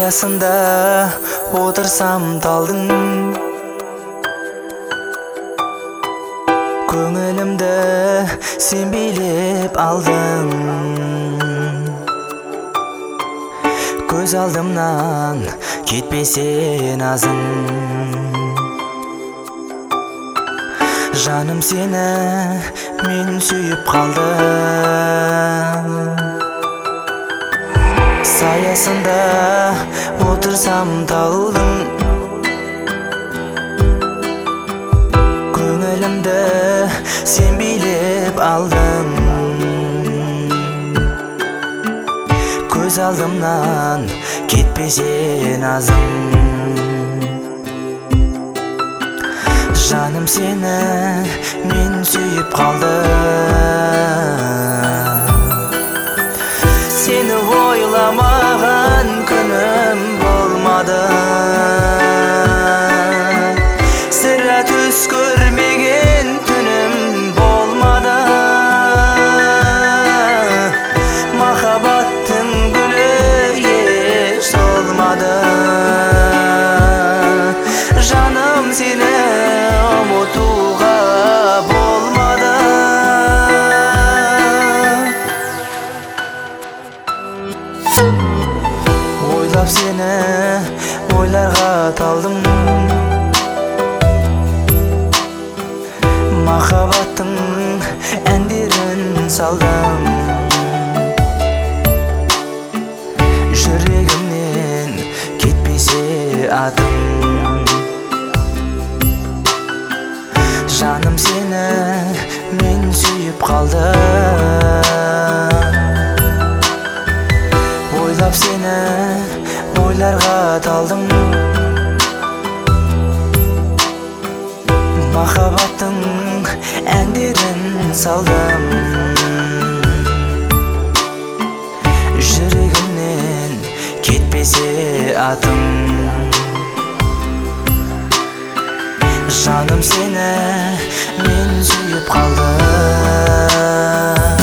Саясында отырсам талдың, көңілімді сен билеп алдың. Көз алдымнан кетпесе назың, жаным сені мен сүйіп қалдым. Саясында отырсам талдың, көңілімді сен билеп алдың. Көз алдымнан кетпесе назың, жаным сені мен сүйіп қалдым. Сені ойламаған күнім болмады, сірә түс көрмеген түнім болмады. Махаббаттың гүлі еш солмады, жаным сені ұмытуға болмады. Ойлап сені ойларға талдым, махаббаттың әндерін салдым. Жүрегімнен кетпесе атым, жаным сені мен сүйіп қалдым. Ойлап сені ойларға талдым, махаббаттың әндерін салдым. Жүрегімнен кетпесе атым, жаным сені мен сүйіп қалдым.